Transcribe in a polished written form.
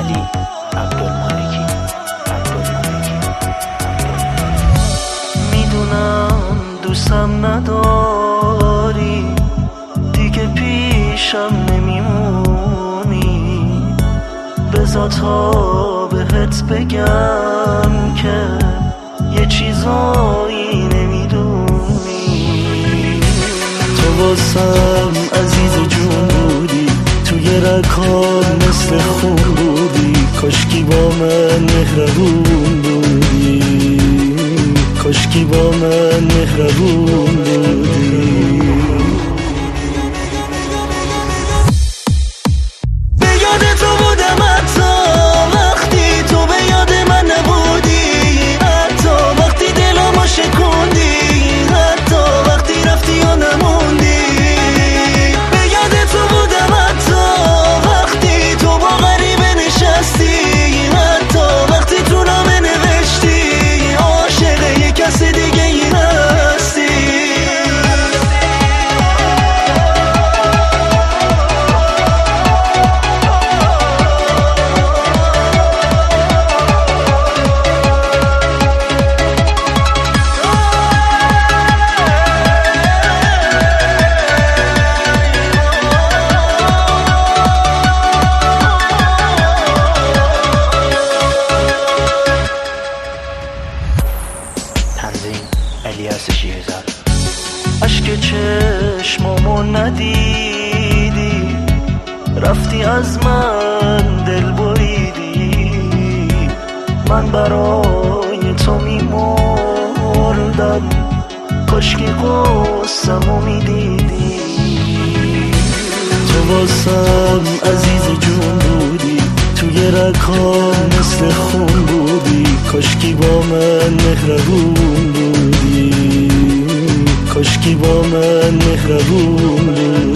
علی عبدالمالکی. میدونم دوستم نداری، دیگه پیشم نمیمونی، بذار تا بهت بگم که یه چیزایی نمیدونی. تو واسم عزیز جون بودی، توی رکام مثل خون بودی، کاشکی با من مهربون بودی، کاشکی با من مهربون بودی. به یاد تو بودم حتی وقتی تو به یاد من نبودی، حتی وقتی دلمو شکوندی، حتی وقتی رفتی و نموندی. به یاد تو بودم حتی وقتی تو با غریبه نشستی، حتی وقتی تو نامه نوشتی عاشق یه کس دیگه ای هستی. تنظیم الیاس شیرزاد. اشک چشمامو ندیدی، رفتی از من دل بریدی، من برای تو میمردم، کاشکی قصه‌مو میدیدی. تو واسم عزیز جون بودی، توی رکام مثل خون بودی، کاشکی با من مهربون بودی، کاشکی با من مهربون بودی.